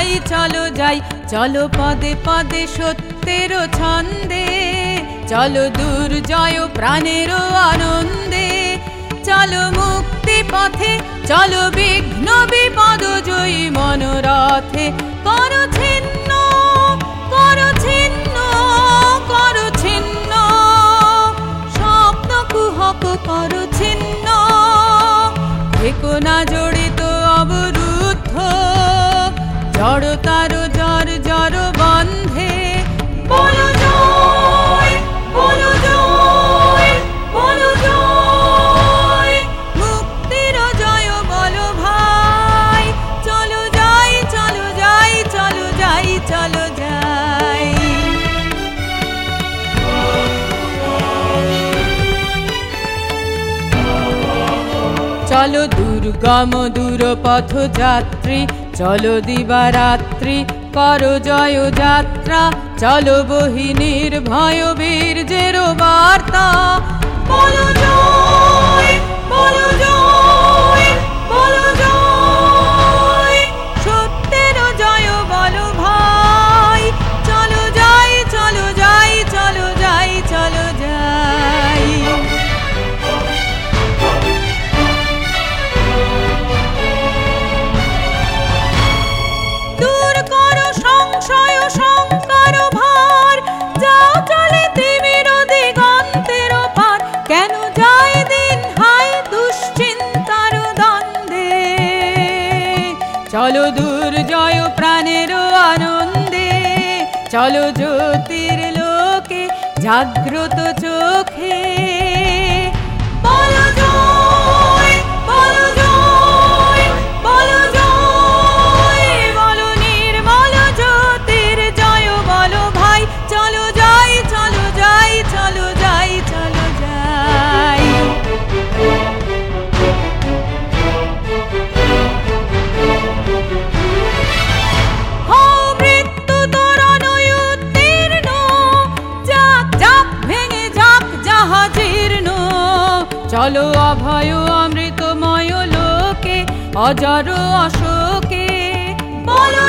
যাই চলো যাই, চলো পদে পদে সত্যের ছন্দে, চলো দুর্জয় প্রাণের আনন্দে, চলো মুক্তি পথে, চলো বিঘ্ন বিপদ জয়ী মনোরথে। করো ছিন্ন, করো ছিন্ন, করো ছিন্ন স্বপ্ন কুহক, করো ছিন্ন। থেকো না জড়িত অবরুদ্ধ জড়তার জর জর বন্ধে। বলো জয়, বলো জয়, বলো জয়, মুক্তির জয় বলো ভাই। চলো যাই চলো যাই, চলো যাই চলো যাই। চলো দুর্গম দূরপথ যাত্রী, চলো দিবারাত্রি করো জয় যাত্রা, চলো বহি নির্ভয় বীর্যের বার্তা। বলো জয়, বলো জয়, বলো জয়, সত্যের জয় বলো ভাই। চলো যাই চলো যাই, চলো যাই চলো যাই। দূর করো সংশয় শঙ্কার ভার, যাও চলে তিমির দিগন্তের পার। কেন যায় দিন হায় দুশ্চিন্তার দ্বন্দ্বে, চলো দুর্জয় প্রাণের আনন্দে, চলো জ্যোতির লোকে জাগ্রত চোখে। বলো জয়, বলো জয়, বলো জয়, বলো নির্মল জ্যোতির জয় বলো ভাই। চলো যাই চলো যাই, চলো যাই চলো যাই। হও মৃত্যু তোরণ উত্তীর্ণ, যাক যাক ভেঙে যাক যাহা জীর্ণ। চলো অভয় অমৃতময় লোকে অজর অশোকে। বলো